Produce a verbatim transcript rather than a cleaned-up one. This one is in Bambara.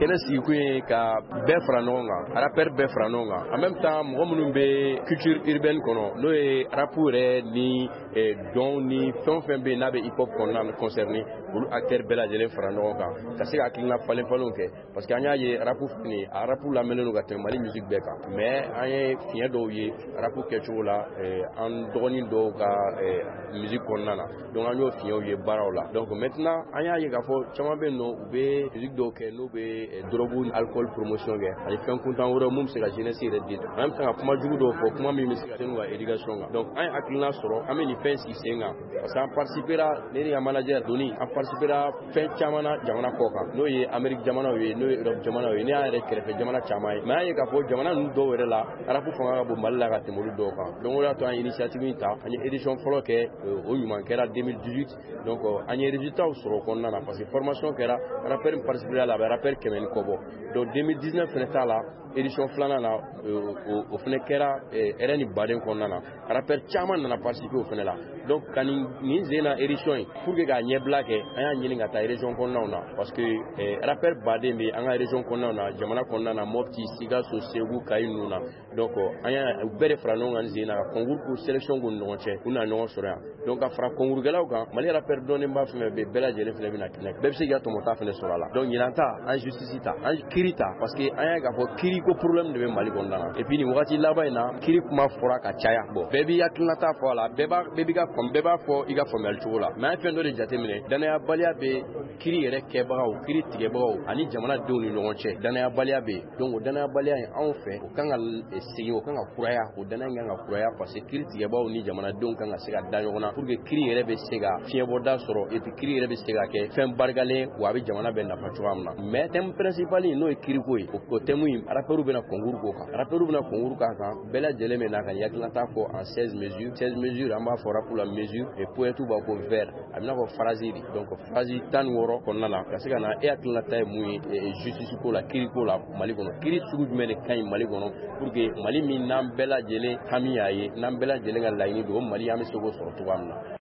kɛnɛ sigikun ye ka bɛɛ fara ɲɔgɔn kan rappeur bɛɛ fara ɲɔgɔn kan en même temps mɔgɔ minnu bɛ culture urbaine kɔnɔ n'o ye rap yɛrɛ ni dɔn ni fɛn o fɛn bɛ yen n'a bɛ hip hop kɔnɔna concerné olu acteurs bɛɛ lajɛlen fara ɲɔgɔn kan ka se ka hakilina falen falenw kɛ parce que an y'a ye rap fini a rap lamɛnnen don ka tɛmɛ Mali musique bɛɛ kan mais an ye fiɲɛ dɔw ye rap kɛcogo la an dɔgɔnin dɔw ka musique kɔnɔna na donc an y'o fiɲɛw ye baaraw la donc maintenant an y'a ye k'a fɔ caman bɛ yen nɔ u bɛ musique dɔw kɛ n'u bɛ drogue ni alcool promotion kɛ ani fɛn kuntan wɛrɛw mun bɛ se ka jeunesse yɛrɛ détruire an bɛ se ka kuma jugu dɔw fɔ kuma min bɛ se ka n'u ka éducation kan donc an ye hakilina sɔrɔ an bɛ nin fɛn sigi sen kan parce que an participera ne ni ka manager Doni an participera fɛn caman na jamana kɔ kan n'o ye Amérique jamanaw ye n'o ye Europe jamanaw ye ne y'an yɛrɛ kɛrɛfɛ jamana caman ye mais an ye k'a fɔ jamana ninnu dɔw yɛrɛ la rap fanga ka bon Mali la ka tɛmɛ olu dɔw kan donc o y'a to an ye initiative in ta an ye édition fɔlɔ kɛ o ɲuman kɛra deux mille dix-huit donc an ye résultat sɔrɔ o kɔnɔna na parce que formation kɛra rappeur min participera la a bɛ rappeur kɛmɛ ni kɔ bɔ donc deux mille dix-neuf fɛnɛ t'a la édition filanan na o fɛnɛ kɛra R N baden kɔnɔna na rappeur caman nana participer o fɛnɛ la donc ka nin nin sen na édition in pour que k'a ɲɛbila kɛ an y'a ɲini ka taa région kɔnɔnaw na parce que rappeur baden bɛ an ka région kɔnɔnaw na jamana kɔnɔna na Mopti Sikaso Segu Kayi ninnu na donc an y'a bɛɛ de fara ɲɔgɔn kan sen na ka concours pour sélection k'u ni ɲɔgɔn cɛ u na ɲɔgɔn sɔrɔ yan donc ka fara concours kɛlaw kan Mali rappeur dɔnnenba fɛn fɛn bɛ bɛɛ lajɛlen fɛnɛ bɛna kɛnɛ bɛɛ bɛ se k'i ka tɔmɔta fɛnɛ sɔrɔ a la donc ɲinan ta an justice ta an kiiri ta parce que an y'a k'a fɔ kiiri ko problème de bɛ Mali kɔnɔna na et puis nin wagati laban in na kiiri kuma fɔra ka caya bon bɛɛ b'i hakilinata fɔ a la bɛɛ b'a bɛɛ b'i ka bɛɛ b'a fɔ i ka faamuyali cogo la mais an ye fɛn dɔ de jateminɛ danayabaliya bɛ kiiri yɛrɛ kɛbagaw kiiri tigɛbagaw ani jamanadenw ni ɲɔgɔn cɛ danayabaliya bɛ yen donc o danayabaliya in anw fɛ o kan ka segin o kan ka kuraya o danaya in kan ka kuraya parce que kiiri tigɛbagaw ni jamanadenw kan ka se ka da ɲɔgɔn na pour que kiiri yɛrɛ bɛ se ka fiɲɛbɔda sɔrɔ et puis kiiri yɛrɛ bɛ se ka kɛ fɛn barikalen wa a bɛ jamana bɛɛ nafa cogoya min na mais thème principal in n'o ye kiiriko ye o thème in rappeurs bɛna concours k'o kan rappeurs bɛna concours k'a kan bɛɛ lajɛlen bɛ n'a ka hakilinata fɔ en seize mesures seize mesures an b'a fɔ rap la mesure et poète b'a ko vers a bɛna fɔ phrase de donc phrase tan ni wɔɔrɔ kɔnɔna la ka se ka na e hakilinata ye mun ye justice ko la kiiri ko la Mali kɔnɔ kiiri sugu jumɛn de ka ɲi Mali kɔnɔ pour que Mali min n'an bɛɛ lajɛlen hami y'a ye n'an bɛɛ lajɛlen ka laɲini don o Mali an bɛ se k'o sɔrɔ cogoya min na